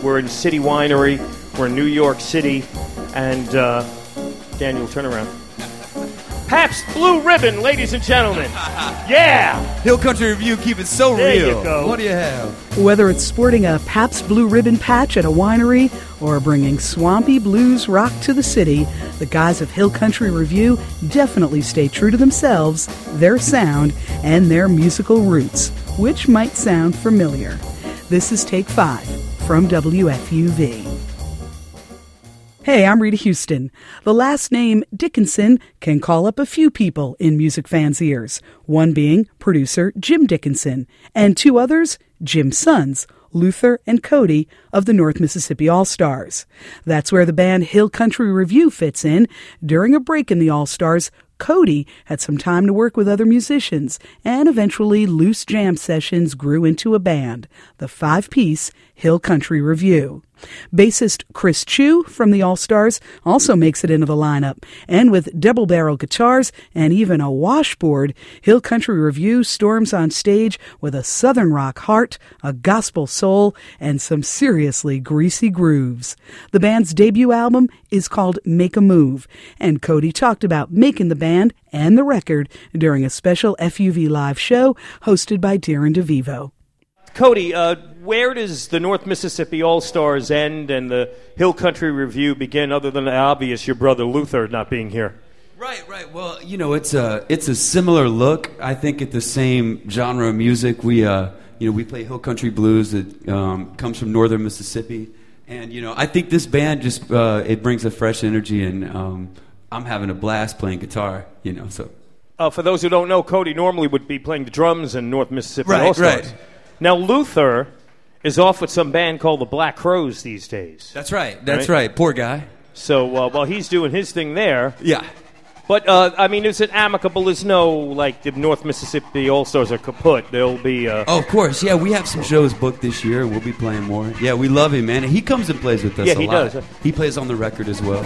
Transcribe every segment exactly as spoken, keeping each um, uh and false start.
We're in City Winery. We're in New York City. And, uh, Daniel, turn around. Pabst Blue Ribbon, ladies and gentlemen. Yeah! Hill Country Review, keep it so there real. You go. What do you have? Whether it's sporting a Pabst Blue Ribbon patch at a winery or bringing swampy blues rock to the city, the guys of Hill Country Review definitely stay true to themselves, their sound, and their musical roots, which might sound familiar. This is Take Five from W F U V. Hey, I'm Rita Houston. The last name Dickinson can call up a few people in music fans' ears, one being producer Jim Dickinson, and two others, Jim's sons, Luther and Cody of the North Mississippi All-Stars. That's where the band Hill Country Review fits in. During a break in the All-Stars, Cody had some time to work with other musicians, and eventually loose jam sessions grew into a band, the five-piece Hill Country Review. Bassist Chris Chu from the All-Stars also makes it into the lineup, and with double-barrel guitars and even a washboard, Hill Country Review storms on stage with a southern rock heart, a gospel soul, and some seriously greasy grooves. The band's debut album is called Make a Move, and Cody talked about making the band and the record during a special F U V Live show hosted by Darren DeVivo. Cody, uh, where does the North Mississippi All-Stars end and the Hill Country Review begin, other than the obvious, your brother Luther not being here? Right, right. Well, you know, it's a it's a similar look. I think at the same genre of music. We, uh, you know, we play Hill Country blues that um, comes from northern Mississippi, and you know, I think this band just uh, it brings a fresh energy, and um, I'm having a blast playing guitar. You know, so. Uh, for those who don't know, Cody normally would be playing the drums in North Mississippi Right, All-Stars. right. Now, Luther is off with some band called the Black Crows these days. That's right. That's right. right. Poor guy. So uh, while he's doing his thing there. Yeah. But, uh, I mean, is it amicable? There's no, like, the North Mississippi All-Stars are kaput. There'll be... Uh... Oh, of course. Yeah, we have some shows booked this year. We'll be playing more. Yeah, we love him, man. He comes and plays with us yeah, a he lot. does. He plays on the record as well.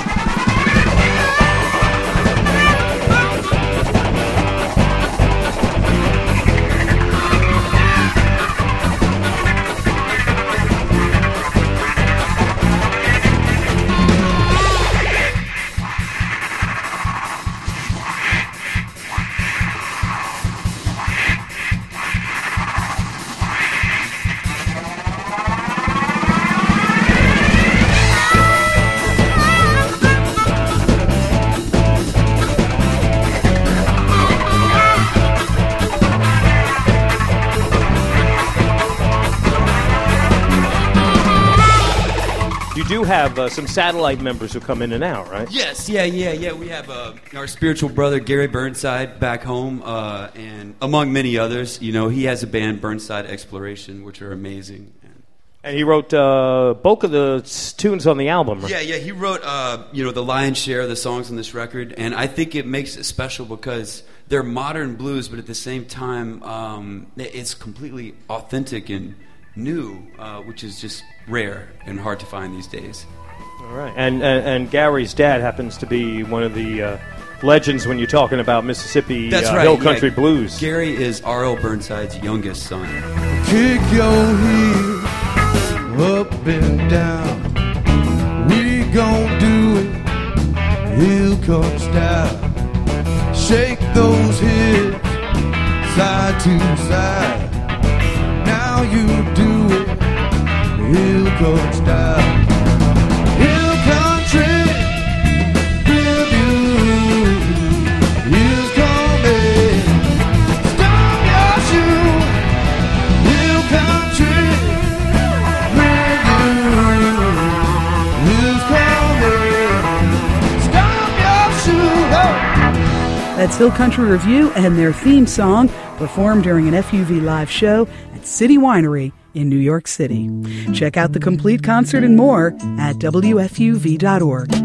You do have uh, some satellite members who come in and out, right? Yes, yeah, yeah, yeah. We have uh, our spiritual brother Gary Burnside back home, uh, and among many others. You know, he has a band, Burnside Exploration, which are amazing. And he wrote uh, bulk of the tunes on the album, right? Yeah, yeah. He wrote, uh, you know, the lion's share of the songs on this record, and I think it makes it special because they're modern blues, but at the same time, um, it's completely authentic and new, uh, which is just rare and hard to find these days. All right. And and, and Gary's dad happens to be one of the uh, legends when you're talking about Mississippi That's uh, right, Hill Country yeah. blues. Gary is R L Burnside's youngest son. Kick your heels up and down. We gon' do it Hill Country style. Shake those hips side to side. Now you do it Hill Country style. Hill Country Review is coming. Stop your shoe. Hill Country Review is coming. Stop your shoe. Oh. That's Hill Country Review and their theme song performed during an F U V Live show at City Winery in New York City. Check out the complete concert and more at W F U V dot org.